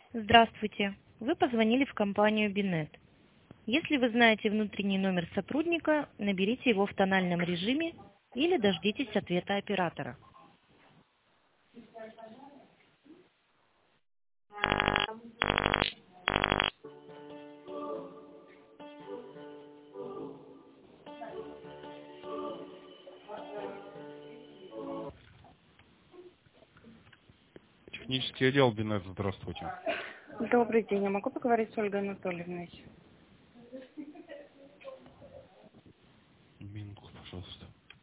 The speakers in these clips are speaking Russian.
Здравствуйте. Вы позвонили в компанию Binet. Если вы знаете внутренний номер сотрудника, наберите его в тональном режиме или дождитесь ответа оператора. Технический отдел Бинет, здравствуйте. Добрый день. Я могу поговорить с Ольгой Анатольевной? Минутку, пожалуйста.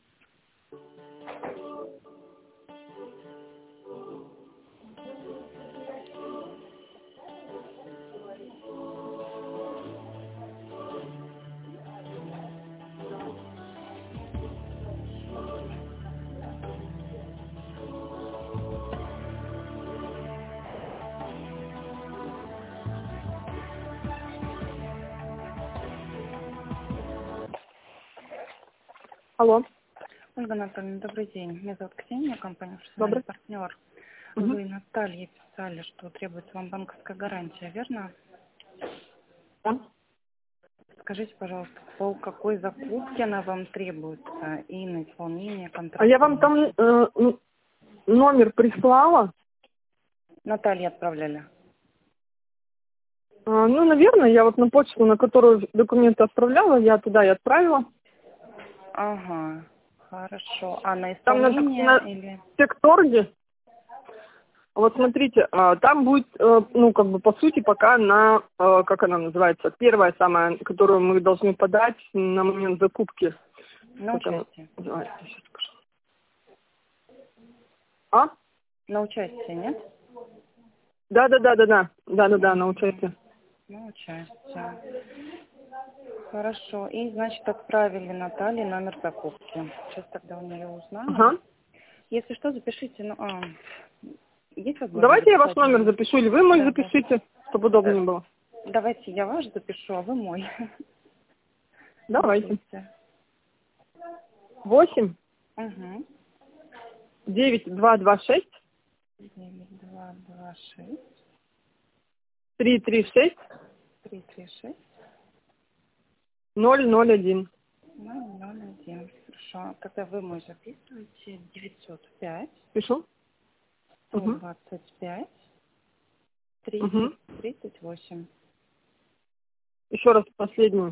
Алло. Ольга Анатольевна, добрый день. Меня зовут Ксения, компания Добрый. «Профессиональный партнер». Угу. Вы Наталье писали, что требуется вам банковская гарантия, верно? Да. Скажите, пожалуйста, по какой закупке она вам требуется и на исполнение контракта? А я вам там номер прислала. Наталье отправляли. Наверное, я вот на почту, на которую документы отправляла, я туда и отправила. Ага, хорошо. А на Там исполнение или... Секторге. Вот смотрите, там будет, по сути, пока на, как она называется, первая самая, которую мы должны подать на момент закупки. На Как она участие. называется? Сейчас скажу. А? На участие, нет? Да, на участие. На участие. Хорошо. И, значит, отправили Наталье номер закупки. Сейчас тогда у нее узнаю. Ага. Если что, запишите. Есть возможность Давайте я ваш записать номер его? запишу, или вы мой Да. запишите, чтобы удобнее было. Давайте я ваш запишу, а вы мой. Давайте. Запишите. 8 Угу. 9226 9226 336 336 001. 001. Хорошо. Когда вы мой записываете, 905 Пишу. Угу. 125 Угу. 38. Еще раз последнюю.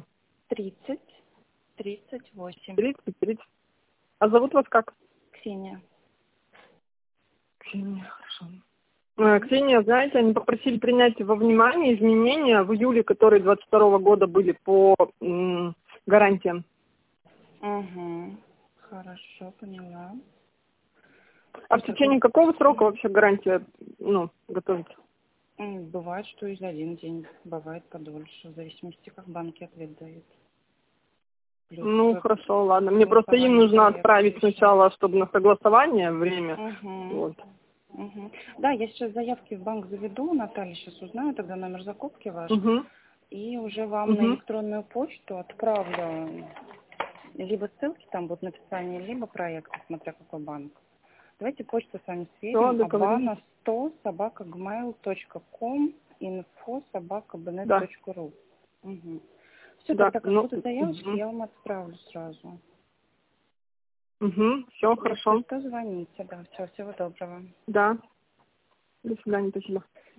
38. 30. А зовут вас как? Ксения. Ксения, хорошо. Ксения, знаете, они попросили принять во внимание изменения в июле, которые 22 года были по гарантиям. Угу. Хорошо, поняла. А в течение какого срока вообще гарантия, готовится? Бывает, что и за один день, бывает подольше, в зависимости, как банки ответ дают. Плюс Хорошо, ладно. Мне просто им нужно отправить сначала, чтобы на согласование время. Угу. Вот. Угу. Да, я сейчас заявки в банк заведу, Наталья сейчас узнаю, тогда номер закупки ваш, и уже вам на электронную почту отправлю либо ссылки, там будут написание, либо проекты, смотря какой банк. Давайте почту с вами сверим. abana100@gmail.com, info@bnet.ru. Угу. Все, Да. тогда как будут заявочки, я вам отправлю сразу. Все, хорошо. Что звоните, да. Все, всего доброго. Да. До свидания, спасибо.